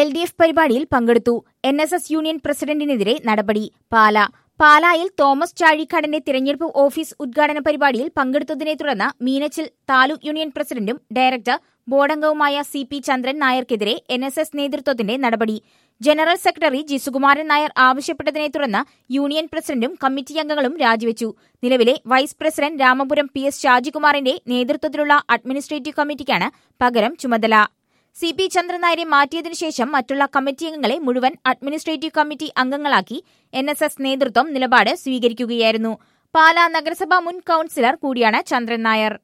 LDF പരിപാടിയിൽ പങ്കെടുത്തു. NSS union പ്രസിഡന്റിനെതിരെ നടപടി. പാലായിൽ തോമസ് ചാഴിക്കാടന്റെ തിരഞ്ഞെടുപ്പ് ഓഫീസ് ഉദ്ഘാടന പരിപാടിയിൽ പങ്കെടുത്തതിനെ തുടർന്ന് മീനച്ചിൽ താലൂക്ക് യൂണിയൻ പ്രസിഡന്റും ഡയറക്ടർ ബോർഡംഗവുമായ CP ചന്ദ്രൻ നായർക്കെതിരെ NSS നേതൃത്വത്തിന്റെ നടപടി. General secretary G Sukumaran Nair ആവശ്യപ്പെട്ടതിനെ തുടർന്ന് യൂണിയൻ പ്രസിഡന്റും കമ്മിറ്റി അംഗങ്ങളും രാജിവെച്ചു. നിലവിലെ വൈസ് പ്രസിഡന്റ് രാമപുരം PS ഷാജികുമാറിന്റെ നേതൃത്വത്തിലുള്ള അഡ്മിനിസ്ട്രേറ്റീവ് കമ്മിറ്റിക്കാണ് പകരം ചുമതല. CP ചന്ദ്രൻ നായരെ മാറ്റിയതിനു ശേഷം മറ്റുള്ള കമ്മിറ്റി അംഗങ്ങളെ മുഴുവൻ അഡ്മിനിസ്ട്രേറ്റീവ് കമ്മിറ്റി അംഗങ്ങളാക്കി NSS നേതൃത്വം നിലപാട് സ്വീകരിക്കുകയായിരുന്നു. പാലാ നഗരസഭാ മുൻ കൌൺസിലർ കൂടിയാണ് ചന്ദ്രൻ നായർ.